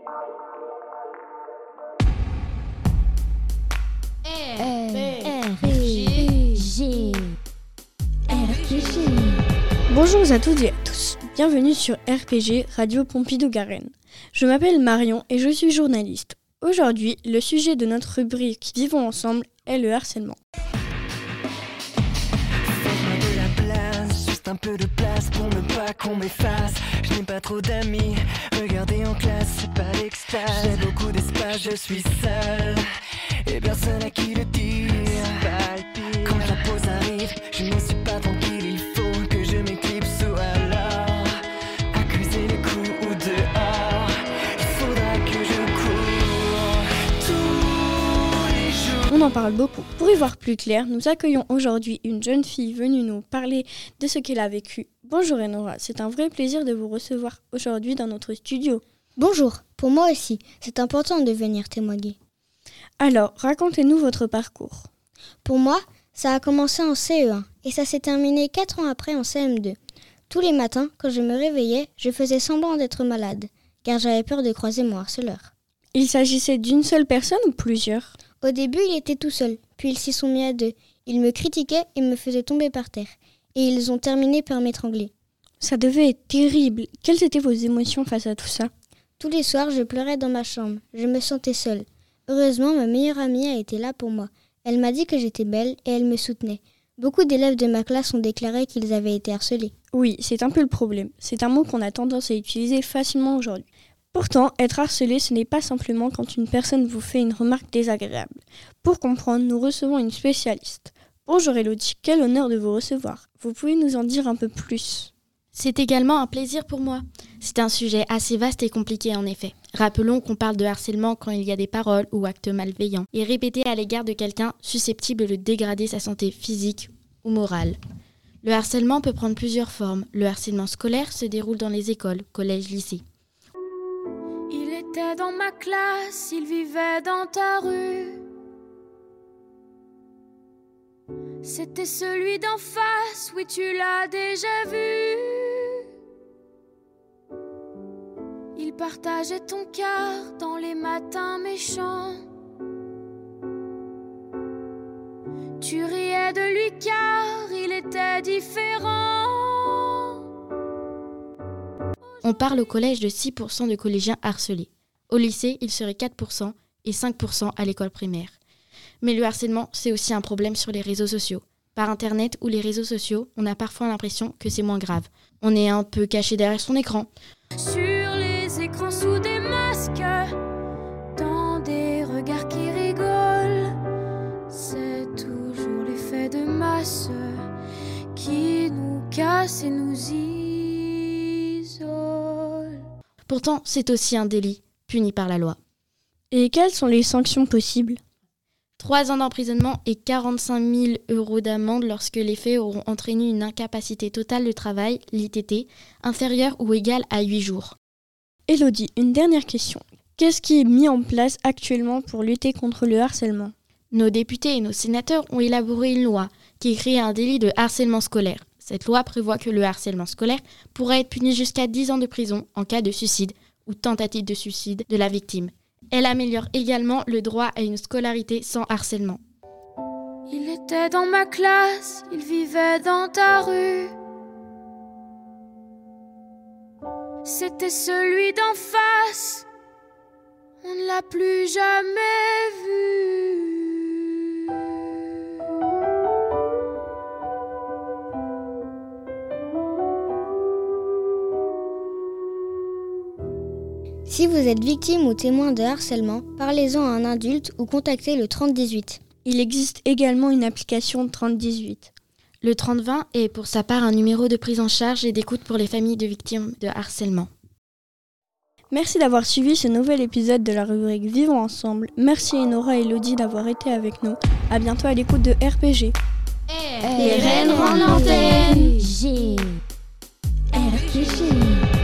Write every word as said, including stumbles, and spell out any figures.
R P G. R P G. Bonjour à toutes et à tous, bienvenue sur R P G Radio Pompidou-Garenne. Je m'appelle Marion et je suis journaliste. Aujourd'hui, le sujet de notre rubrique Vivons ensemble est le harcèlement. Faites-moi de la place, juste un peu de place pour ne pas qu'on m'efface. Je n'ai pas trop d'amis, regardez en classe, c'est pas l'extase. J'ai beaucoup d'espace, je suis seul, et personne à qui le dire. Quand la pause arrive, je ne suis pas tranquille, il faut que je m'éclipse ou alors accuser les coups ou dehors. Il faudra que je cours tous les jours. On en parle beaucoup. Pour y voir plus clair, nous accueillons aujourd'hui une jeune fille venue nous parler de ce qu'elle a vécu. Bonjour Enora, c'est un vrai plaisir de vous recevoir aujourd'hui dans notre studio. Bonjour, pour moi aussi, c'est important de venir témoigner. Alors, racontez-nous votre parcours. Pour moi, ça a commencé en C E un et ça s'est terminé quatre ans après en C M deux. Tous les matins, quand je me réveillais, je faisais semblant d'être malade, car j'avais peur de croiser mon harceleur. Il s'agissait d'une seule personne ou plusieurs ? Au début, il était tout seul, puis ils s'y sont mis à deux. Ils me critiquaient et me faisaient tomber par terre. Et ils ont terminé par m'étrangler. Ça devait être terrible. Quelles étaient vos émotions face à tout ça ? Tous les soirs, je pleurais dans ma chambre. Je me sentais seule. Heureusement, ma meilleure amie a été là pour moi. Elle m'a dit que j'étais belle et elle me soutenait. Beaucoup d'élèves de ma classe ont déclaré qu'ils avaient été harcelés. Oui, c'est un peu le problème. C'est un mot qu'on a tendance à utiliser facilement aujourd'hui. Pourtant, être harcelé, ce n'est pas simplement quand une personne vous fait une remarque désagréable. Pour comprendre, nous recevons une spécialiste. Bonjour Elodie, quel honneur de vous recevoir. Vous pouvez nous en dire un peu plus ? C'est également un plaisir pour moi. C'est un sujet assez vaste et compliqué en effet. Rappelons qu'on parle de harcèlement quand il y a des paroles ou actes malveillants et répétés à l'égard de quelqu'un susceptible de dégrader sa santé physique ou morale. Le harcèlement peut prendre plusieurs formes. Le harcèlement scolaire se déroule dans les écoles, collèges, lycées. Il était dans ma classe, il vivait dans ta rue. C'était celui d'en face, oui tu l'as déjà vu. Il partageait ton cœur dans les matins méchants. Tu riais de lui car il était différent. On parle au collège de six pour cent de collégiens harcelés. Au lycée, il serait quatre pour cent et cinq pour cent à l'école primaire. Mais le harcèlement, c'est aussi un problème sur les réseaux sociaux. Par Internet ou les réseaux sociaux, on a parfois l'impression que c'est moins grave. On est un peu caché derrière son écran. Sur les écrans sous des masques, dans des regards qui rigolent, c'est toujours l'effet de masse qui nous casse et nous isole. Pourtant, c'est aussi un délit, puni par la loi. Et quelles sont les sanctions possibles ? Trois ans d'emprisonnement et quarante-cinq mille euros d'amende lorsque les faits auront entraîné une incapacité totale de travail, l'I T T, inférieure ou égale à huit jours. Elodie, une dernière question. Qu'est-ce qui est mis en place actuellement pour lutter contre le harcèlement ? Nos députés et nos sénateurs ont élaboré une loi qui crée un délit de harcèlement scolaire. Cette loi prévoit que le harcèlement scolaire pourra être puni jusqu'à dix ans de prison en cas de suicide ou tentative de suicide de la victime. Elle améliore également le droit à une scolarité sans harcèlement. Il était dans ma classe, il vivait dans ta rue. C'était celui d'en face, on ne l'a plus jamais vu. Si vous êtes victime ou témoin de harcèlement, parlez-en à un adulte ou contactez le trente dix-huit. Il existe également une application trente dix-huit. Le trente vingt est pour sa part un numéro de prise en charge et d'écoute pour les familles de victimes de harcèlement. Merci d'avoir suivi ce nouvel épisode de la rubrique Vivons ensemble. Merci Enora et Elodie d'avoir été avec nous. À bientôt à l'écoute de R P G. Les reines rendent l'antenne. G. R P G.